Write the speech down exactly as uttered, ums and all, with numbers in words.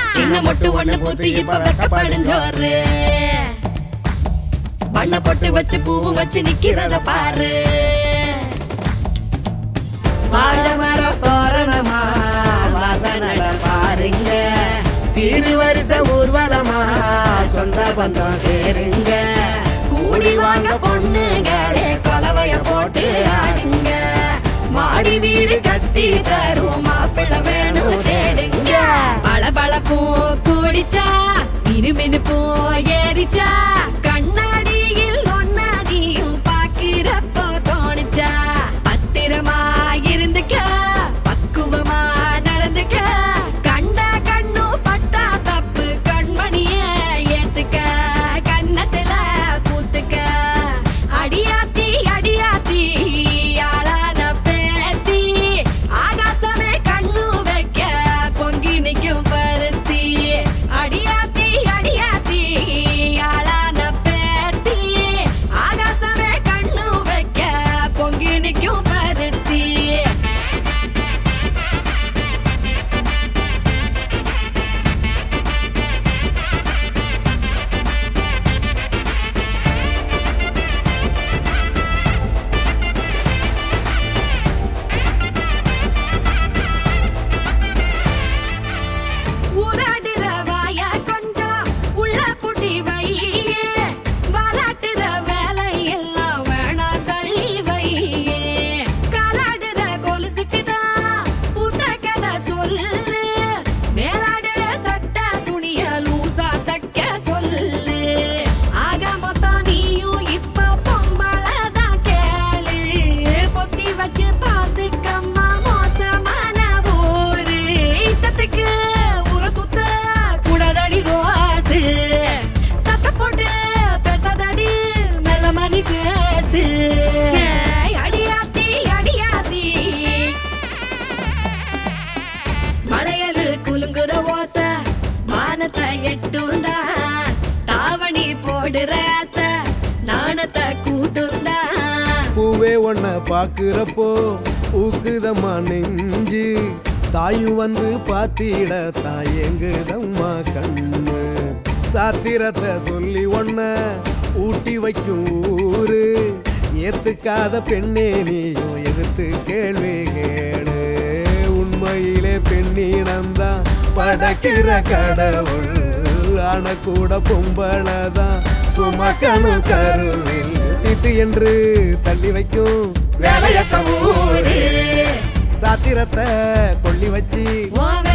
சின்ன மொட்டு ஒண்ணு பூத்து இப்ப வெக்கப்படும் ஜோறு பண்ண பொட்டு வச்சு பூவும் வச்சு நிக்கிறத பாரு வாழ மர தோரணமா வாசனட பாருங்க சீரு வரிச ஊர்வலமா சொந்த பந்தம் சேருங்க கூடி வாங்க பொண்ணுங்களே கொலவைய போட்டு ஆடுங்க மாடி வீடு கட்டி தரும் மாப்பிள்ளை வேணும் தேடுங்க பல பல பூ கூடிச்சா மினு மினு பூ ஏறிச்சா கண்ணாடியில் ஒன்னாடியும் பாக்கிறப்போ தோணிச்சா பத்திரமா இருந்துக்க பக்குவமா நடந்துக்க கண்ட கண்ணு பட்டா தப்பு கண்மணிய ஏத்துக்க கண்ணத்துல பூத்துக்க அடியாத்தி அடியாத்தி ஆளான பேத்தி ஆகாசமே கண்ணு வைக்க பொங்கி நிக்கும் பருத்தி அடியாத்தி அடியாத்தி ஆளான பேத்தி ஆகாசமே கண்ணு வைக்க பொங்கி நிக்கும் பருத்தி ஊராடுற வாய கொஞ்சம் உள்ள புட்டி வையே வாலாட்டுற வேலை எல்லாம் வேணா தள்ளி வையே காலாடுற கொலுசுக்குதான் புத்த கதை சொல்லு மேலாடுற சட்ட துணிய லூசா தைக்க சொல்லு ஆக மொத்தம் நீயும் இப்ப பொம்பளதான் கேளு பொத்தி வச்சு பாத்துக்கம்மா மோசமான ஊரு இஷ்டத்துக்கு ஊர சுத்த கூடாதடி ரோசு சத்த போட்டு பேசாதடி மெல்ல மணி பேசு ஏய், அடியாத்தி அடியாத்தி மலையலு குலுங்குற ஓசை மானத்தை எட்டுந்தா தாவணி போடுற ஆசை நாணத்தை கூட்டுந்தா பூவே ஒன்ன பாக்குறப்போ ஊக்குதம்மா நெஞ்சு தாயும் வந்து பாத்திட தாயங்குதம்மா கண்ணு சாத்திரத்தை சொல்லி ஒன்ன ஊட்டி வைக்கும் ஊரு ஏத்துக்காத பெண்ணே நீயும் எதிர்த்து கேள்வி கேளு உண்மையிலே பெண்ணிடம்தான் படைக்கிற கடவுள் ஆன கூட பொம்பளதான் சுமக்கணும் கருவில் திட்டு என்று தள்ளி வைக்கும் வேலையத்த ஊரு சாத்திரத்தை கொள்ளி வச்சு உன்